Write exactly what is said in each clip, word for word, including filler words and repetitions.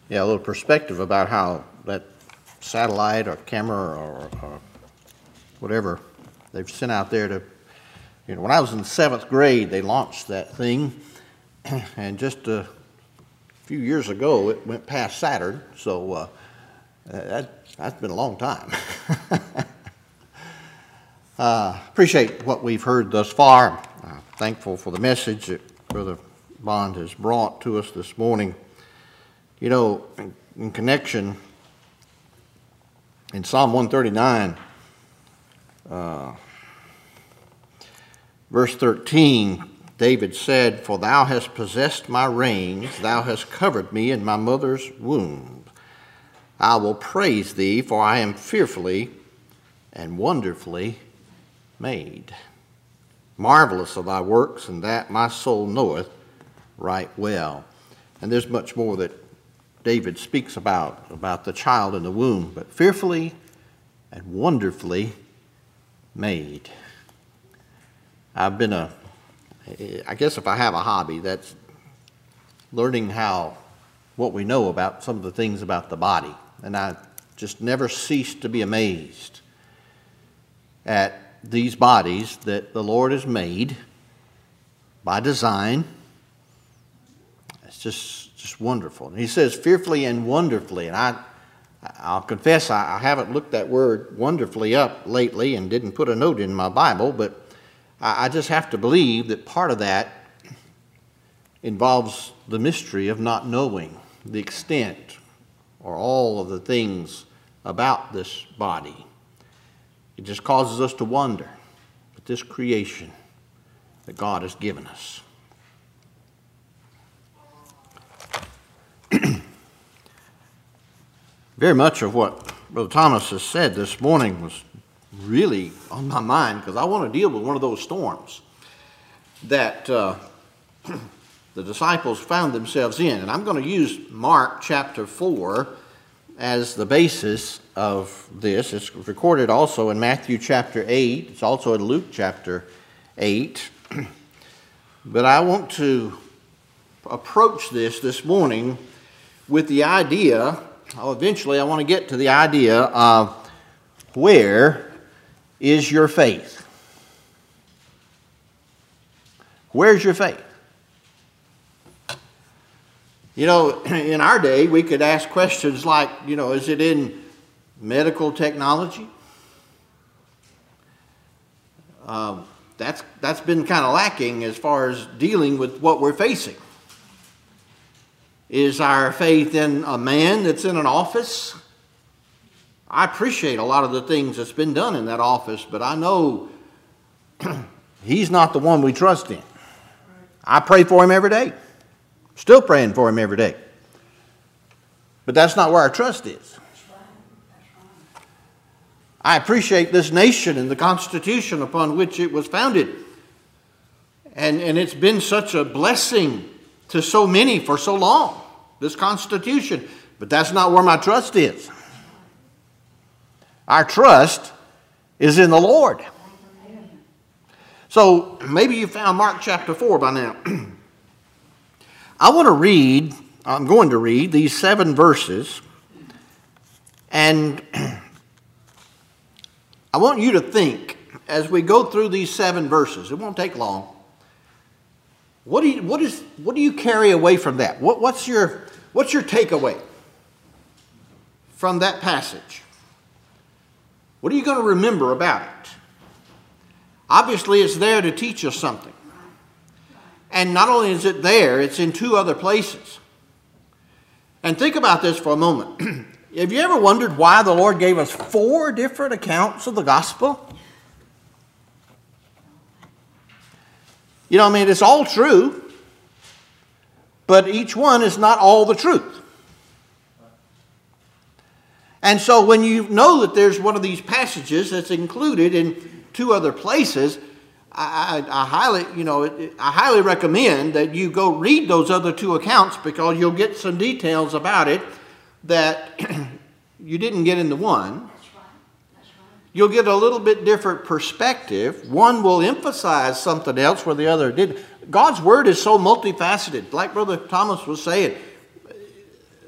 yeah, a little perspective about how that satellite or camera or, or whatever they've sent out there to, you know, when I was in seventh grade, they launched that thing, and just a few years ago, it went past Saturn, so uh, that, that's been a long time. uh, appreciate what we've heard thus far. Uh, thankful for the message that Brother Bond has brought to us this morning. You know, in, in connection, in Psalm one thirty-nine, uh, verse thirteen, David said, "For thou hast possessed my reins, thou hast covered me in my mother's womb. I will praise thee, for I am fearfully and wonderfully made. Marvelous are thy works, and that my soul knoweth right well." And there's much more that David speaks about, about the child in the womb, but fearfully and wonderfully made. I've been a, I guess if I have a hobby, that's learning how, what we know about some of the things about the body. And I just never cease to be amazed at these bodies that the Lord has made by design. It's just just wonderful. And he says fearfully and wonderfully. And I, I'll confess I, I haven't looked that word wonderfully up lately and didn't put a note in my Bible, but I, I just have to believe that part of that involves the mystery of not knowing the extent or all of the things about this body. It just causes us to wonder at this creation that God has given us. Very much of what Brother Thomas has said this morning was really on my mind, because I want to deal with one of those storms that uh, the disciples found themselves in. And I'm going to use Mark chapter four as the basis of this. It's recorded also in Matthew chapter eight. It's also in Luke chapter eight. But I want to approach this this morning with the idea, oh, eventually I want to get to the idea of where is your faith? Where's your faith? You know, in our day, we could ask questions like, you know, is it in medical technology? Um, that's, that's been kind of lacking as far as dealing with what we're facing. Is our faith in a man that's in an office? I appreciate a lot of the things that's been done in that office, but I know he's not the one we trust in. I pray for him every day. Still praying for him every day. But that's not where our trust is. I appreciate this nation and the Constitution upon which it was founded. And, and it's been such a blessing to so many for so long, this Constitution. But that's not where my trust is. Our trust is in the Lord. So maybe you found Mark chapter four by now. I want to read, I'm going to read these seven verses, and I want you to think as we go through these seven verses. It won't take long. What do you, what is, what do you carry away from that? What, what's your, what's your takeaway from that passage? What are you going to remember about it? Obviously, it's there to teach us something. And not only is it there, it's in two other places. And think about this for a moment. Have you ever wondered why the Lord gave us four different accounts of the gospel? You know, I mean, it's all true, but each one is not all the truth. And so when you know that there's one of these passages that's included in two other places, I, I, I highly, you know, I highly recommend that you go read those other two accounts, because you'll get some details about it that you didn't get in the one. That's right. That's right. You'll get a little bit different perspective. One will emphasize something else where the other didn't. God's word is so multifaceted. Like Brother Thomas was saying,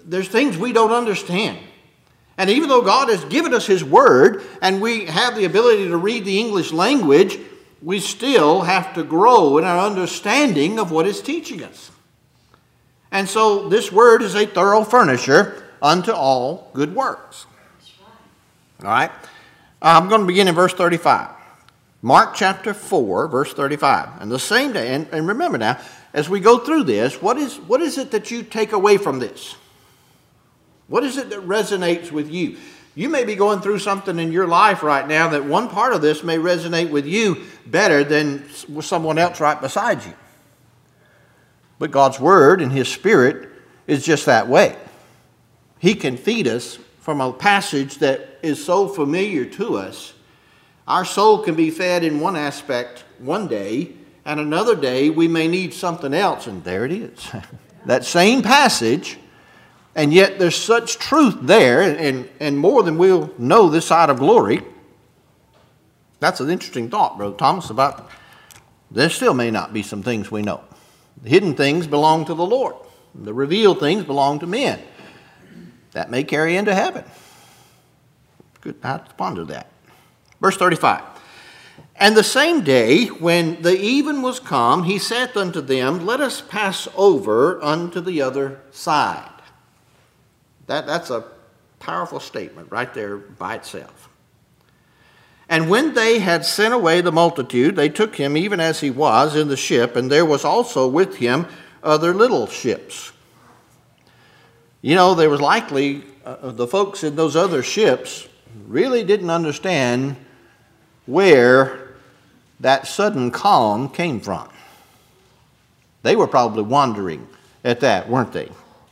there's things we don't understand. And even though God has given us His Word and we have the ability to read the English language, we still have to grow in our understanding of what it's teaching us. And so this Word is a thorough furnisher unto all good works. All right? I'm going to begin in verse thirty-five. Mark chapter four, verse thirty-five. And the same day, and, and remember now, as we go through this, what is, what is it that you take away from this? What is it that resonates with you? You may be going through something in your life right now that one part of this may resonate with you better than with someone else right beside you. But God's Word and His Spirit is just that way. He can feed us from a passage that is so familiar to us. Our soul can be fed in one aspect one day, and another day we may need something else, and there it is. That same passage, and yet there's such truth there, and, and more than we'll know this side of glory. That's an interesting thought, Brother Thomas, about there still may not be some things we know. The hidden things belong to the Lord. The revealed things belong to men. That may carry into heaven. Good, I have to ponder that. Verse thirty-five. And the same day, when the even was come, he saith unto them, let us pass over unto the other side. That, that's a powerful statement right there by itself. And when they had sent away the multitude, they took him even as he was in the ship, and there was also with him other little ships. You know, there was likely, uh, the folks in those other ships really didn't understand where that sudden calm came from. They were probably wondering at that, weren't they?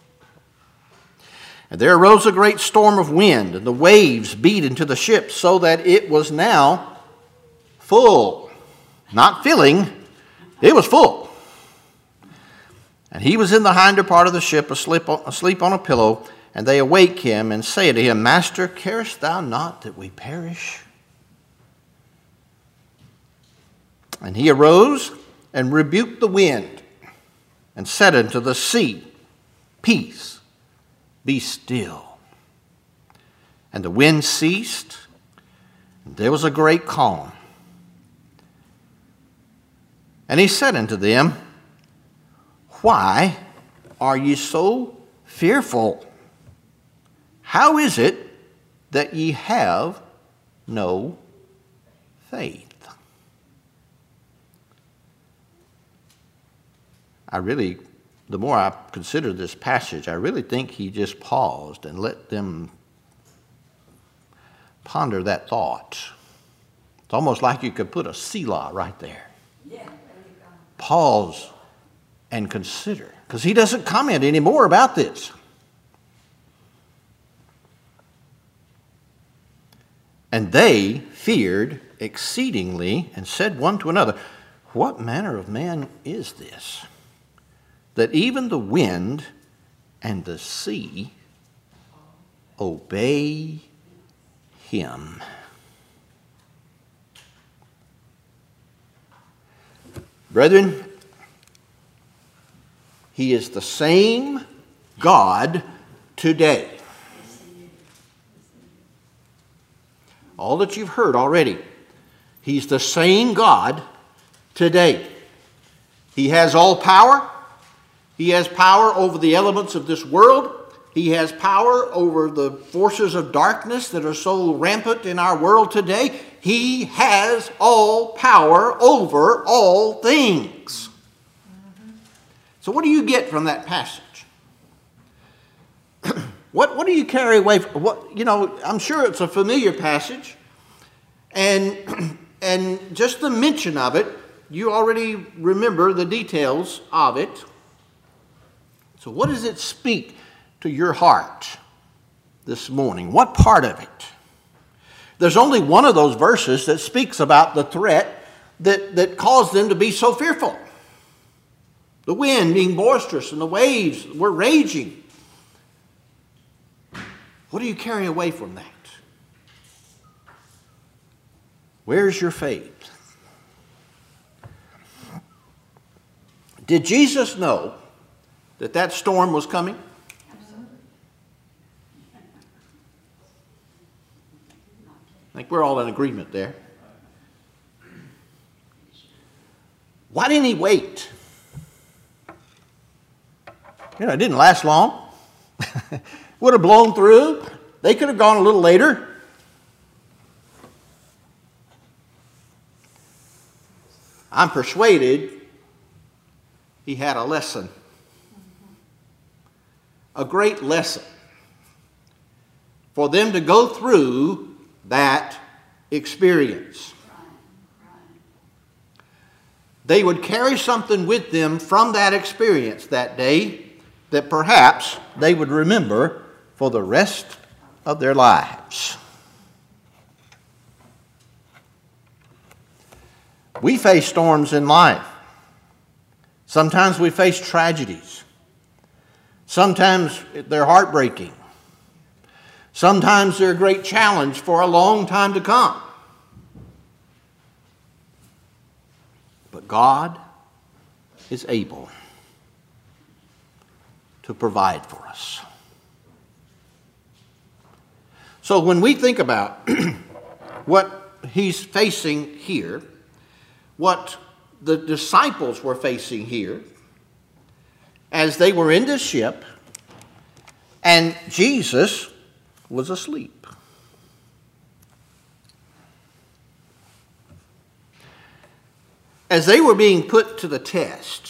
And there arose a great storm of wind, and the waves beat into the ship, so that it was now full. Not filling, it was full. And he was in the hinder part of the ship, asleep on, asleep on a pillow, and they awake him and say to him, Master, carest thou not that we perish? And he arose and rebuked the wind, and said unto the sea, Peace, be still. And the wind ceased, and there was a great calm. And he said unto them, Why are ye so fearful? How is it that ye have no faith? I really, the more I consider this passage, I really think he just paused and let them ponder that thought. It's almost like you could put a Selah right there. Yeah, there you go. Pause and consider, because he doesn't comment anymore about this. And they feared exceedingly and said one to another, What manner of man is this, that even the wind and the sea obey him? Brethren, he is the same God today. All that you've heard already, he's the same God today. He has all power. He has power over the elements of this world. He has power over the forces of darkness that are so rampant in our world today. He has all power over all things. Mm-hmm. So what do you get from that passage? What, what do you carry away from? What, you know, I'm sure it's a familiar passage. And, and just the mention of it, you already remember the details of it. So what does it speak to your heart this morning? What part of it? There's only one of those verses that speaks about the threat that, that caused them to be so fearful. The wind being boisterous and the waves were raging. What do you carry away from that? Where's your faith? Did Jesus know that that storm was coming? I think we're all in agreement there. Why didn't he wait? You know, it didn't last long. Would have blown through. They could have gone a little later. I'm persuaded he had a lesson. A great lesson for them to go through that experience. They would carry something with them from that experience that day that perhaps they would remember for the rest of their lives. We face storms in life. Sometimes we face tragedies. Sometimes they're heartbreaking. Sometimes they're a great challenge for a long time to come. But God is able to provide for us. So when we think about what he's facing here, what the disciples were facing here, as they were in the ship, and Jesus was asleep. As they were being put to the test,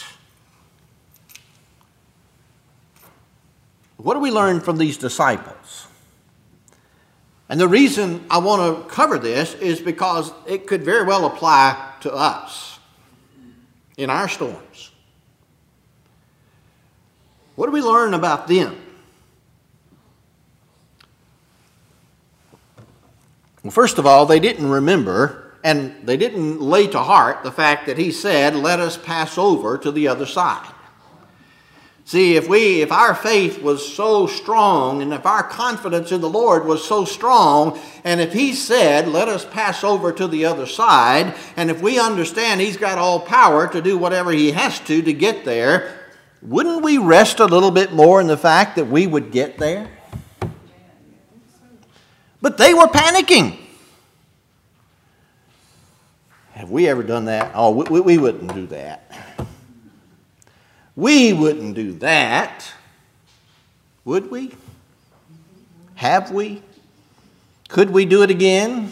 what do we learn from these disciples? And the reason I want to cover this is because it could very well apply to us in our storms. What do we learn about them? Well, first of all, they didn't remember and they didn't lay to heart the fact that he said, "Let us pass over to the other side." See, if we, if our faith was so strong and if our confidence in the Lord was so strong, and if he said, "Let us pass over to the other side," and if we understand he's got all power to do whatever he has to to get there, wouldn't we rest a little bit more in the fact that we would get there? But they were panicking. Have we ever done that? Oh, we, we wouldn't do that. We wouldn't do that. Would we? Have we? Could we do it again?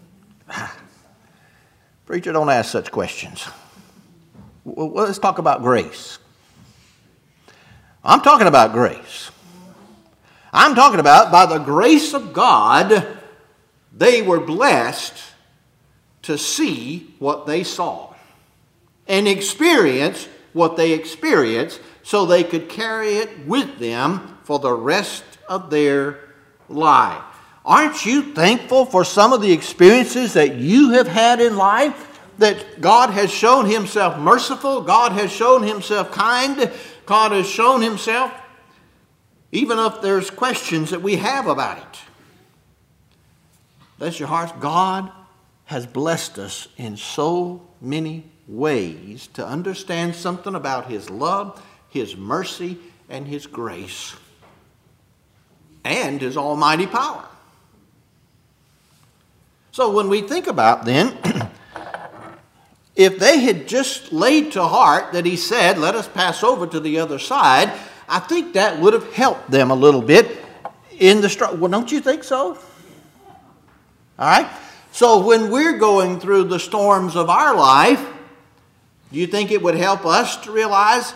Preacher, don't ask such questions. Well, let's talk about grace. I'm talking about grace. I'm talking about by the grace of God, they were blessed to see what they saw and experience what they experienced so they could carry it with them for the rest of their life. Aren't you thankful for some of the experiences that you have had in life? That God has shown himself merciful, God has shown himself kind, God has shown himself, even if there's questions that we have about it. Bless your hearts. God has blessed us in so many ways to understand something about his love, his mercy, and his grace, and his almighty power. So when we think about then, if they had just laid to heart that he said, "Let us pass over to the other side," I think that would have helped them a little bit in the struggle. Well, don't you think so? All right? So when we're going through the storms of our life, do you think it would help us to realize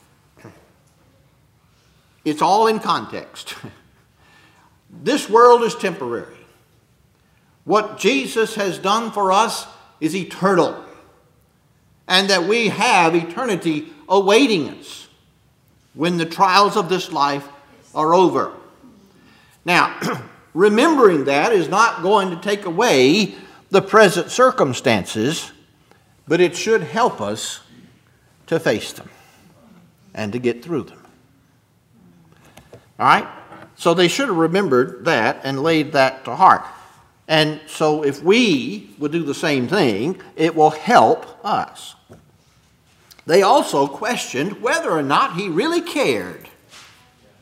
it's all in context? This world is temporary. What Jesus has done for us is eternal, and that we have eternity awaiting us when the trials of this life are over. Now, remembering that is not going to take away the present circumstances, but it should help us to face them and to get through them. All right? So they should have remembered that and laid that to heart. And so if we would do the same thing, it will help us. They also questioned whether or not he really cared.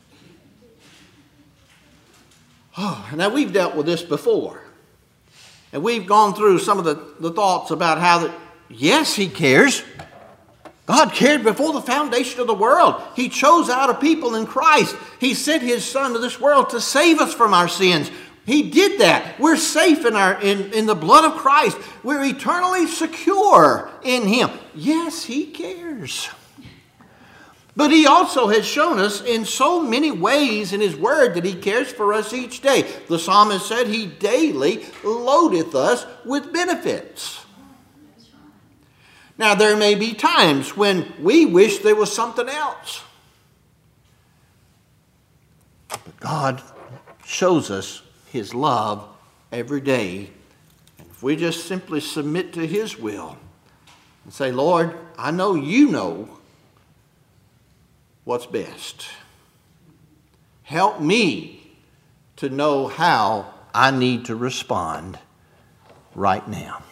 Oh, now we've dealt with this before. And we've gone through some of the, the thoughts about how that, yes, he cares. God cared before the foundation of the world. He chose out a people in Christ. He sent his Son to this world to save us from our sins. He did that. We're safe in, our, in, in the blood of Christ. We're eternally secure in him. Yes, he cares. But he also has shown us in so many ways in his word that he cares for us each day. The psalmist said he daily loadeth us with benefits. Now, there may be times when we wish there was something else. But God shows us his love every day. And if we just simply submit to his will and say, Lord, I know you know what's best. Help me to know how I need to respond right now.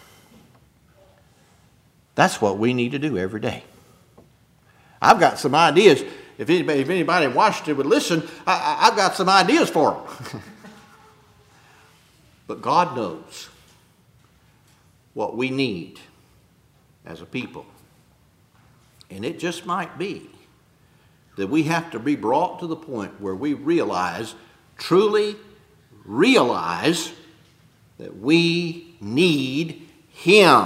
That's what we need to do every day. I've got some ideas. If anybody, if anybody in Washington would listen, I, I, I've got some ideas for them. But God knows what we need as a people. And it just might be that we have to be brought to the point where we realize, truly realize, that we need him.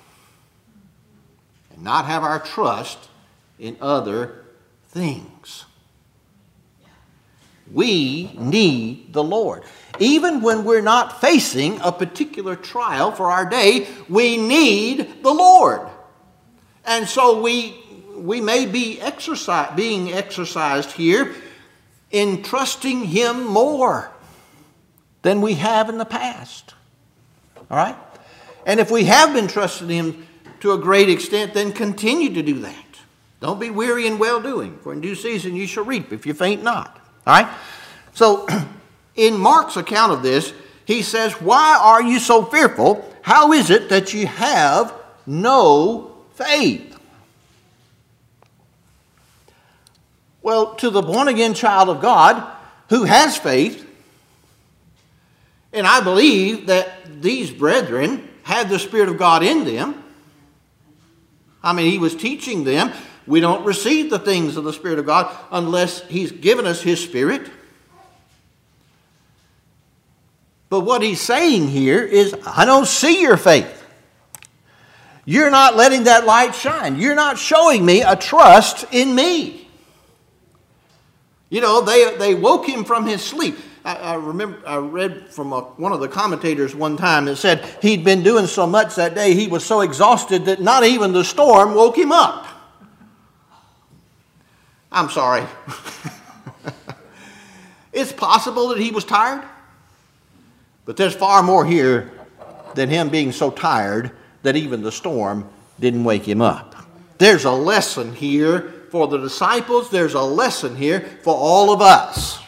And not have our trust in other things. We need the Lord. Even when we're not facing a particular trial for our day, we need the Lord. And so we, we may be exercise, being exercised here in trusting him more than we have in the past. All right? And if we have been trusting him to a great extent, then continue to do that. Don't be weary in well-doing, for in due season you shall reap if you faint not. All right? So, in Mark's account of this, he says, why are you so fearful? How is it that you have no faith? Well, to the born-again child of God who has faith, and I believe that these brethren had the Spirit of God in them. I mean, he was teaching them, we don't receive the things of the Spirit of God unless he's given us his Spirit. But what he's saying here is, I don't see your faith. You're not letting that light shine. You're not showing me a trust in me. You know, they, they woke him from his sleep. I, I remember I read from a, one of the commentators one time that said he'd been doing so much that day, he was so exhausted that not even the storm woke him up. I'm sorry. It's possible that he was tired, but there's far more here than him being so tired that even the storm didn't wake him up. There's a lesson here for the disciples. There's a lesson here for all of us.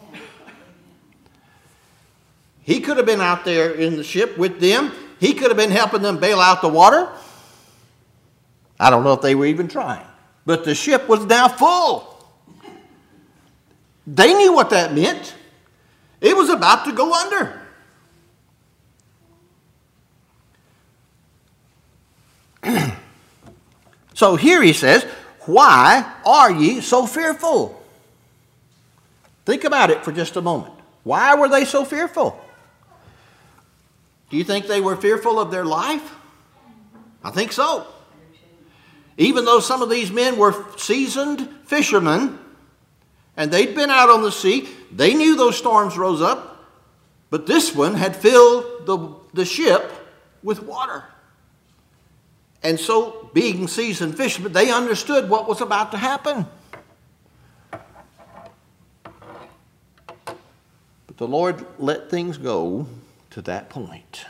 He could have been out there in the ship with them. He could have been helping them bail out the water. I don't know if they were even trying. But the ship was now full. They knew what that meant. It was about to go under. So here he says, why are ye so fearful? Think about it for just a moment. Why were they so fearful? Do you think they were fearful of their life? I think so. Even though some of these men were seasoned fishermen, and they'd been out on the sea, they knew those storms rose up, but this one had filled the, the ship with water. And so, being seasoned fishermen, they understood what was about to happen. But the Lord let things go to that point.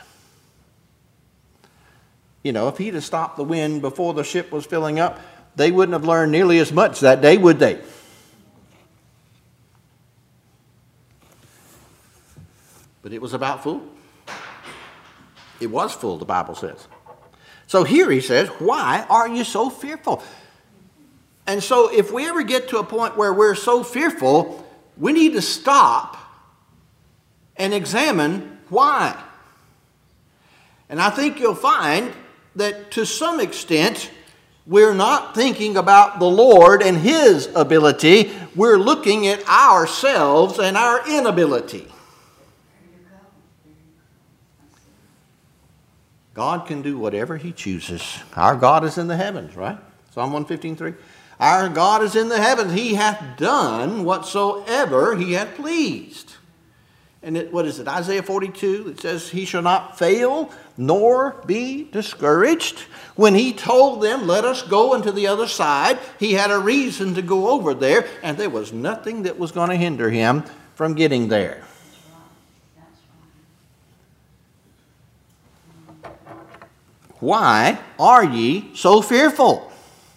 You know, if he'd have stopped the wind before the ship was filling up, they wouldn't have learned nearly as much that day, would they? But it was about full. It was full, the Bible says. So here he says, why are you so fearful? And so if we ever get to a point where we're so fearful, we need to stop and examine why. And I think you'll find that to some extent, we're not thinking about the Lord and His ability. We're looking at ourselves and our inability. God can do whatever He chooses. Our God is in the heavens, right? Psalm one fifteen, three. Our God is in the heavens. He hath done whatsoever He hath pleased. And it, what is it, Isaiah forty-two? It says, He shall not fail nor be discouraged. When He told them, let us go into the other side, He had a reason to go over there, and there was nothing that was going to hinder Him from getting there. Why are ye so fearful?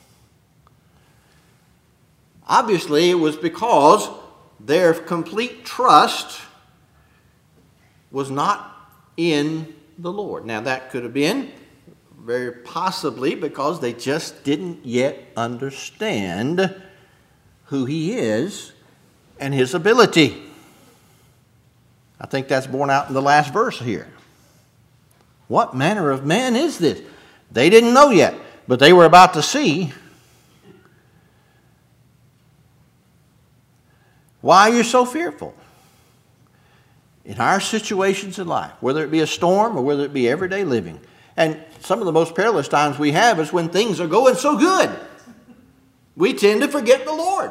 Obviously, it was because their complete trust was not in the Lord. Now, that could have been very possibly because they just didn't yet understand who He is and His ability. I think that's borne out in the last verse here. What manner of man is this? They didn't know yet, but they were about to see. Why are you so fearful? In our situations in life, whether it be a storm or whether it be everyday living. And some of the most perilous times we have is when things are going so good. We tend to forget the Lord.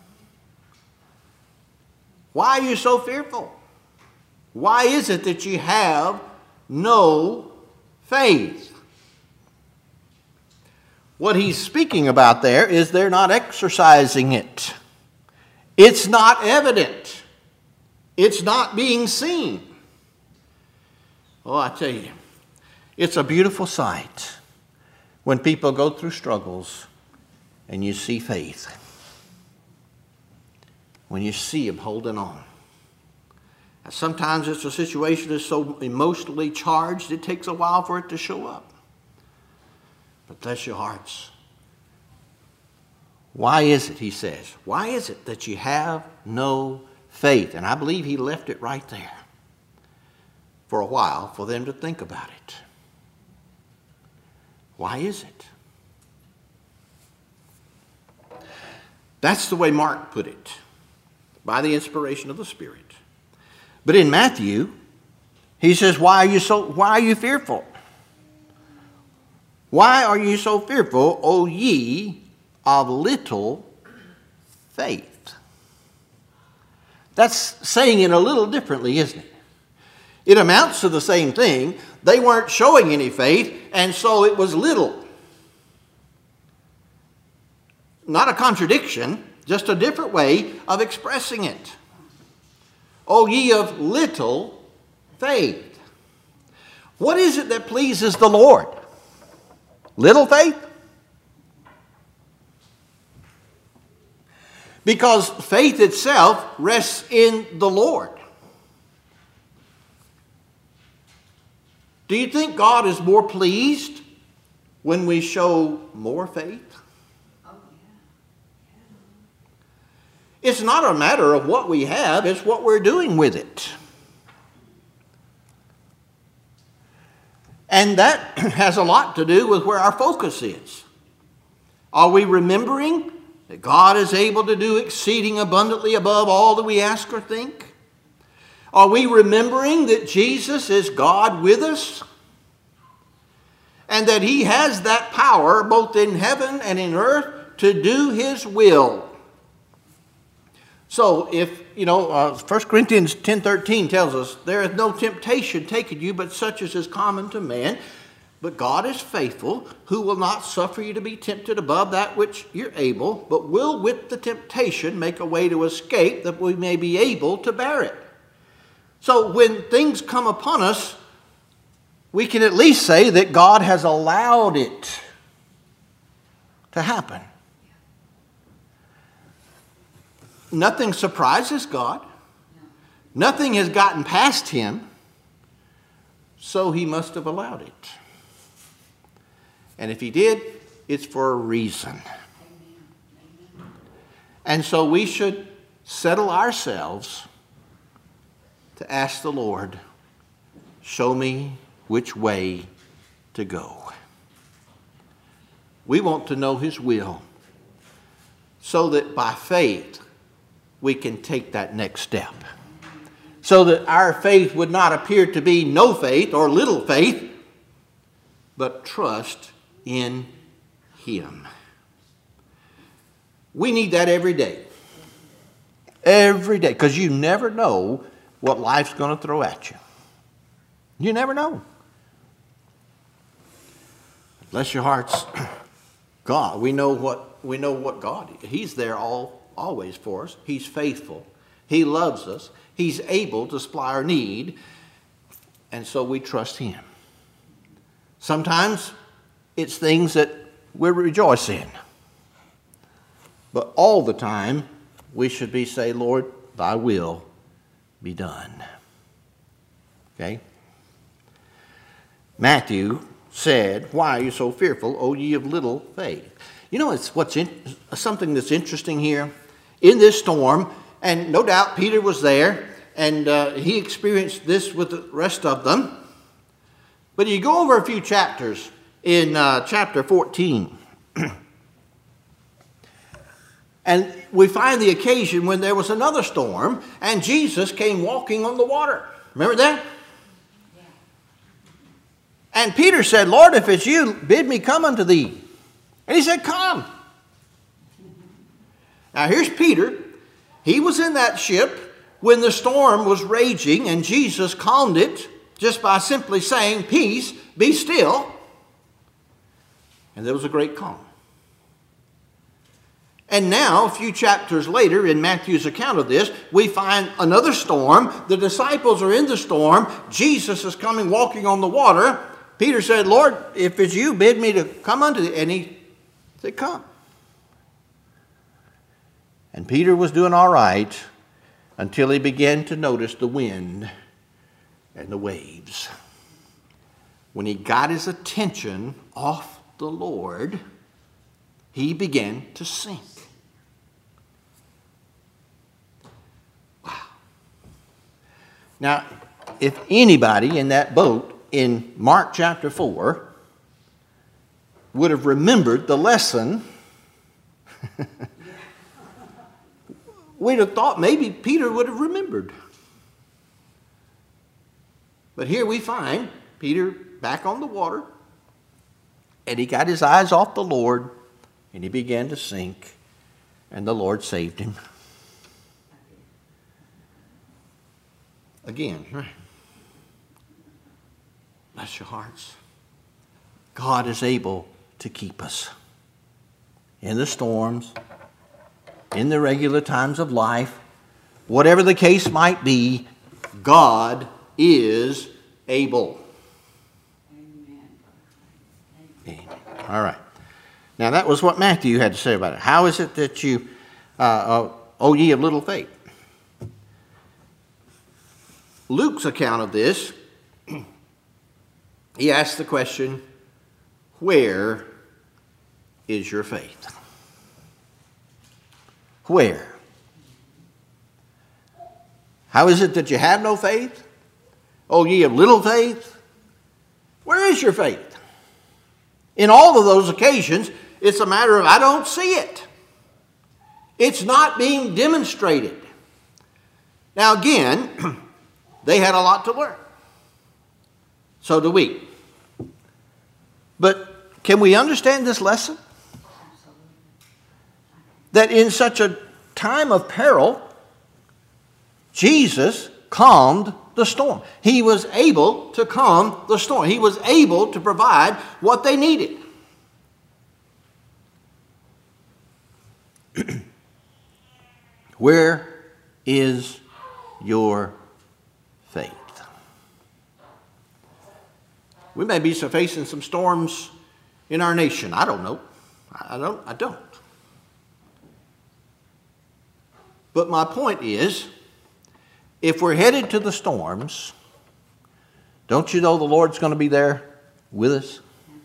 Why are you so fearful? Why is it that you have no faith? What he's speaking about there is they're not exercising it. It's not evident. It's not being seen. Oh, I tell you, it's a beautiful sight when people go through struggles and you see faith. When you see them holding on. Sometimes it's a situation that's so emotionally charged, it takes a while for it to show up. But bless your hearts. Why is it, he says, why is it that you have no faith? And I believe he left it right there for a while for them to think about it. Why is it? That's the way Mark put it, by the inspiration of the Spirit. But in Matthew, he says, why are you so, why are you fearful? Why are you so fearful, O ye of little faith? That's saying it a little differently, isn't it? It amounts to the same thing. They weren't showing any faith, and so it was little. Not a contradiction, just a different way of expressing it. O ye of little faith. What is it that pleases the Lord? Little faith? Because faith itself rests in the Lord. Do you think God is more pleased when we show more faith? It's not a matter of what we have, it's what we're doing with it. And that has a lot to do with where our focus is. Are we remembering that God is able to do exceeding abundantly above all that we ask or think? Are we remembering that Jesus is God with us? And that He has that power both in heaven and in earth to do His will? So if, you know, uh, First Corinthians ten thirteen tells us, there is no temptation taken you, but such as is common to man. But God is faithful, who will not suffer you to be tempted above that which you're able, but will with the temptation make a way to escape, that we may be able to bear it. So when things come upon us, we can at least say that God has allowed it to happen. Nothing surprises God. Nothing has gotten past Him. So He must have allowed it. And if He did, it's for a reason. And so we should settle ourselves to ask the Lord, show me which way to go. We want to know his will so that by faith we can take that next step. So that our faith would not appear to be no faith or little faith, but trust in him. We need that every day. Every day. Because you never know what life's going to throw at you. You never know. Bless your hearts. God, we know what we know what God is. He's there all always for us. He's faithful. He loves us. He's able to supply our need. And so we trust him. Sometimes it's things that we rejoice in. But all the time, we should be say, Lord, thy will be done. Okay? Matthew said, why are you so fearful, O ye of little faith? You know, it's what's in, something that's interesting here. In this storm, and no doubt Peter was there, and uh, he experienced this with the rest of them. But you go over a few chapters in uh, chapter fourteen. And we find the occasion when there was another storm, and Jesus came walking on the water. Remember that? Yeah. And Peter said, Lord, if it's you, bid me come unto thee. And he said, come. Now here's Peter. He was in that ship when the storm was raging, and Jesus calmed it just by simply saying, peace, be still. And there was a great calm. And now, a few chapters later, in Matthew's account of this, we find another storm. The disciples are in the storm. Jesus is coming walking on the water. Peter said, Lord, if it's you, bid me to come unto thee. And he said, come. And Peter was doing all right until he began to notice the wind and the waves. When he got his attention off the Lord, he began to sink. Wow. Now, if anybody in that boat in Mark chapter four would have remembered the lesson, we'd have thought maybe Peter would have remembered. But here we find Peter back on the water, and he got his eyes off the Lord, and he began to sink, and the Lord saved him. Again, right? Bless your hearts. God is able to keep us in the storms, in the regular times of life, whatever the case might be. God is able. Amen. Amen. All right. Now that was what Matthew had to say about it. How is it that you, uh, uh, O ye of little faith? Luke's account of this, he asks the question, where is your faith? Where? How is it that you have no faith? O ye of little faith? Where is your faith? In all of those occasions, it's a matter of I don't see it. It's not being demonstrated. Now again, they had a lot to learn. So do we. But can we understand this lesson? That in such a time of peril, Jesus calmed the storm. He was able to calm the storm. He was able to provide what they needed. Where is your faith? We may be facing some storms in our nation. I don't know. I don't. I don't. But my point is, if we're headed to the storms, don't you know the Lord's going to be there with us?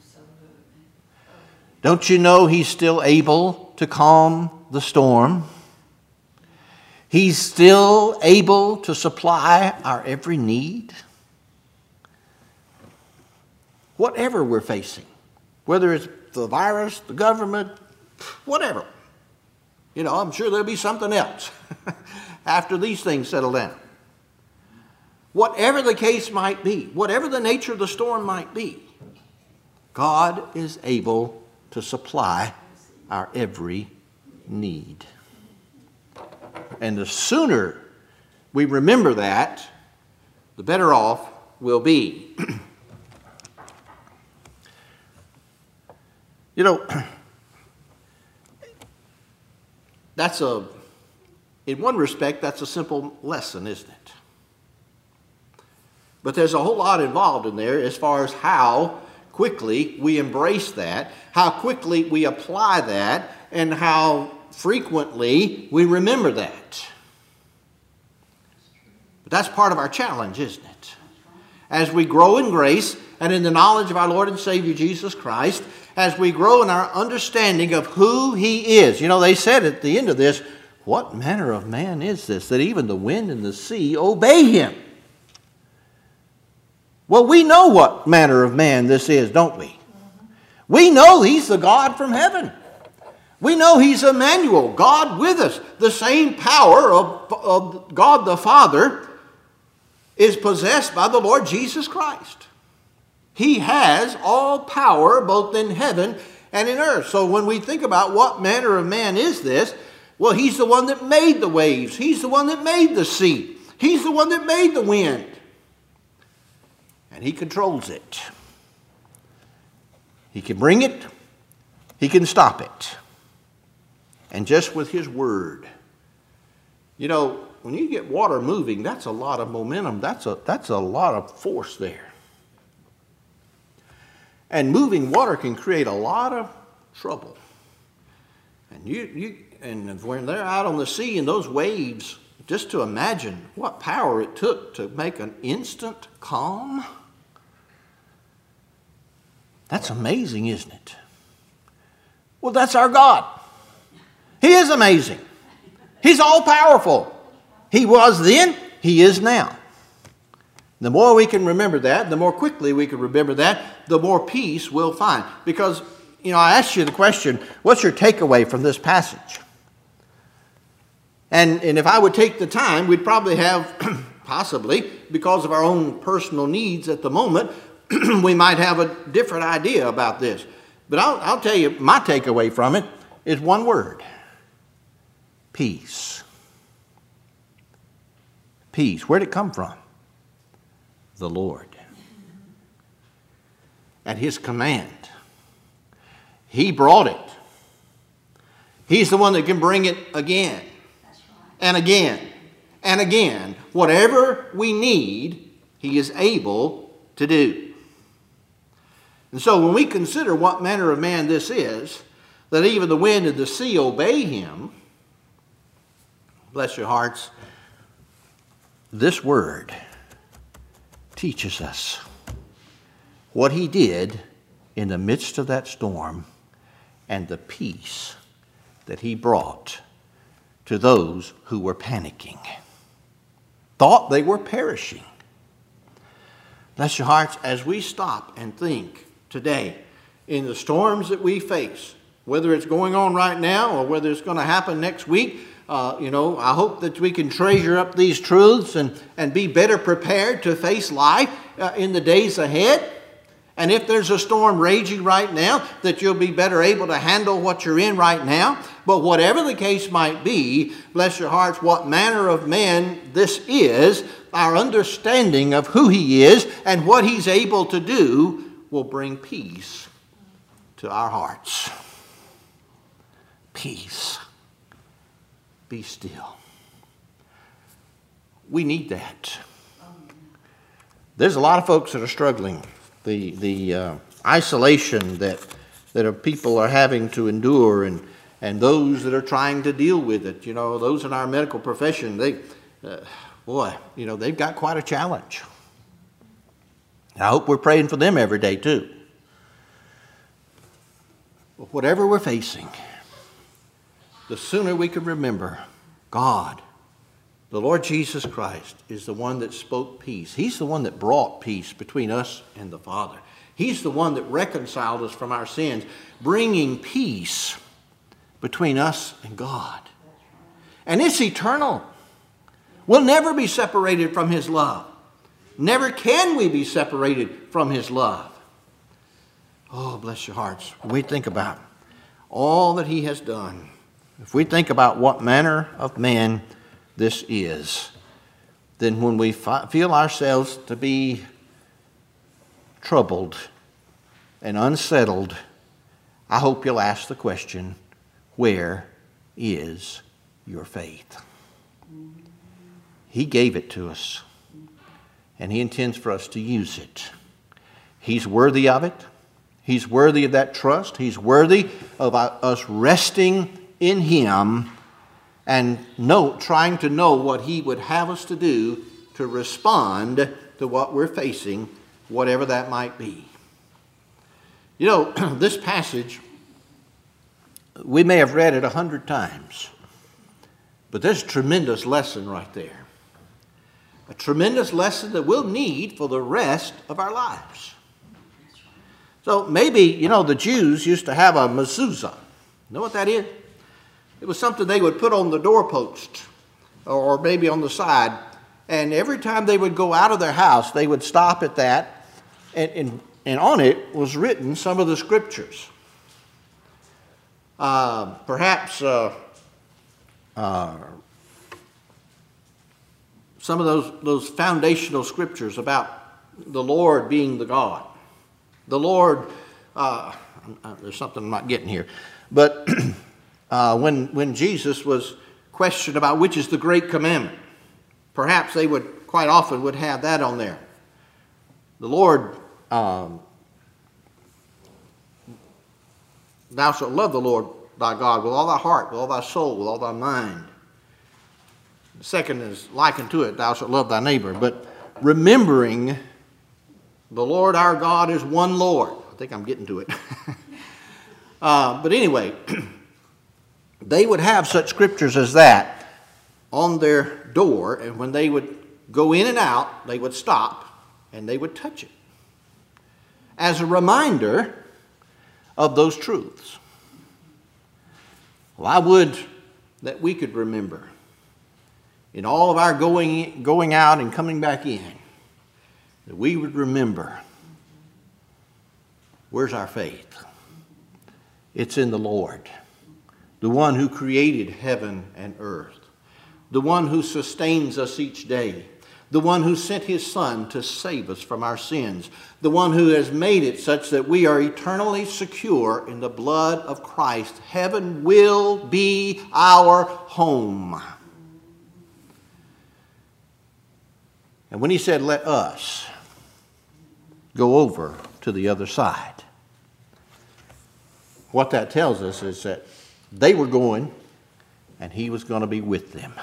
Don't you know He's still able to calm the storm? He's still able to supply our every need? whatever we're facing, whether it's the virus, the government, whatever. You know, I'm sure there'll be something else after these things settle down. Whatever the case might be, whatever the nature of the storm might be, God is able to supply our every need. And the sooner we remember that, the better off we'll be. You know, that's a, in one respect, that's a simple lesson, isn't it? But there's a whole lot involved in there as far as how quickly we embrace that, how quickly we apply that, and how frequently we remember that. But that's part of our challenge, isn't it? As we grow in grace and in the knowledge of our Lord and Savior Jesus Christ, as we grow in our understanding of who He is. You know, they said at the end of this, what manner of man is this, that even the wind and the sea obey Him? Well, we know what manner of man this is, don't we? We know He's the God from heaven. We know He's Emmanuel, God with us. The same power of, of God the Father is possessed by the Lord Jesus Christ. He has all power both in heaven and in earth. So when we think about what manner of man is this, well, He's the one that made the waves. He's the one that made the sea. He's the one that made the wind. And He controls it. He can bring it. He can stop it. And just with His word. You know, when you get water moving, that's a lot of momentum. That's a, that's a lot of force there. And moving water can create a lot of trouble. And you, you, and when they're out on the sea and those waves, just to imagine what power it took to make an instant calm. That's amazing, isn't it? Well, that's our God. He is amazing. He's all powerful. He was then, He is now. The more we can remember that, the more quickly we can remember that, the more peace we'll find. Because, you know, I asked you the question, what's your takeaway from this passage? And, and if I would take the time, we'd probably have, possibly, because of our own personal needs at the moment, we might have a different idea about this. But I'll, I'll tell you, my takeaway from it is one word. Peace. Peace. Where'd it come from? The Lord. At His command. He brought it. He's the one that can bring it again. And again. And again. Whatever we need, He is able to do. And so when we consider what manner of man this is, that even the wind and the sea obey Him, bless your hearts, this word teaches us what He did in the midst of that storm and the peace that He brought to those who were panicking, thought they were perishing. Bless your hearts, as we stop and think today in the storms that we face, whether it's going on right now or whether it's going to happen next week, Uh, you know, I hope that we can treasure up these truths and, and be better prepared to face life uh, in the days ahead. And if there's a storm raging right now, that you'll be better able to handle what you're in right now. But whatever the case might be, bless your hearts, what manner of man this is, our understanding of who He is and what He's able to do will bring peace to our hearts. Peace. Be still. We need that. There's a lot of folks that are struggling. The the uh, isolation that that are people are having to endure, and and those that are trying to deal with it. You know, those in our medical profession, they, uh, boy, you know, they've got quite a challenge. I hope we're praying for them every day too. But whatever we're facing, the sooner we can remember God, the Lord Jesus Christ, is the one that spoke peace. He's the one that brought peace between us and the Father. He's the one that reconciled us from our sins, bringing peace between us and God. And it's eternal. We'll never be separated from His love. Never can we be separated from His love. Oh, bless your hearts. When we think about all that He has done, if we think about what manner of man this is, then when we fi- feel ourselves to be troubled and unsettled, I hope you'll ask the question, where is your faith? He gave it to us, and He intends for us to use it. He's worthy of it. He's worthy of that trust. He's worthy of us resting in Him and know, trying to know what He would have us to do to respond to what we're facing, whatever that might be. You know, this passage, we may have read it a hundred times, but there's a tremendous lesson right there. A tremendous lesson that we'll need for the rest of our lives. So maybe, you know, the Jews used to have a mezuzah. You know what that is? It was something they would put on the doorpost or maybe on the side. And every time they would go out of their house, they would stop at that. And, and, and on it was written some of the scriptures. Uh, perhaps uh, uh, some of those, those foundational scriptures about the Lord being the God. The Lord, uh, there's something I'm not getting here. But uh, when, when Jesus was questioned about which is the great commandment, perhaps they would quite often would have that on there. The Lord, um, thou shalt love the Lord thy God with all thy heart, with all thy soul, with all thy mind. The second is likened to it, thou shalt love thy neighbor. But remembering the Lord our God is one Lord. I think I'm getting to it. uh, but anyway, they would have such scriptures as that on their door, and when they would go in and out, they would stop and they would touch it as a reminder of those truths. Well, I would that we could remember in all of our going, going out and coming back in, that we would remember, where's our faith? It's in the Lord, the one who created heaven and earth, the one who sustains us each day, the one who sent His Son to save us from our sins, the one who has made it such that we are eternally secure in the blood of Christ. Heaven will be our home. And when He said, let us go over to the other side, what that tells us is that they were going and He was going to be with them.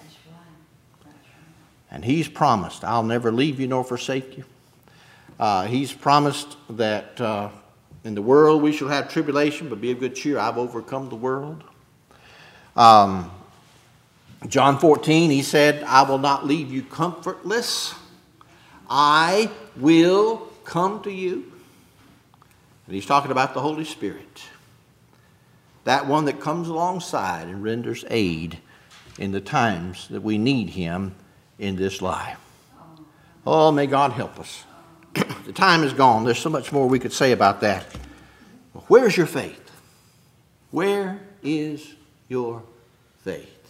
And He's promised, I'll never leave you nor forsake you. Uh, he's promised that uh, in the world we shall have tribulation, but be of good cheer, I've overcome the world. Um, John fourteen, He said, I will not leave you comfortless. I will come to you. And He's talking about the Holy Spirit. That one that comes alongside and renders aid in the times that we need Him in this life. Oh, may God help us. The time is gone. There's so much more we could say about that. Where's your faith? Where is your faith?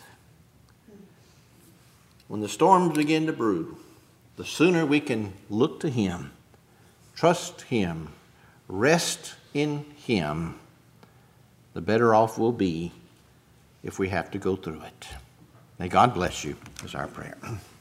When the storms begin to brew, the sooner we can look to Him, trust Him, rest in Him, the better off we'll be if we have to go through it. May God bless you, is our prayer.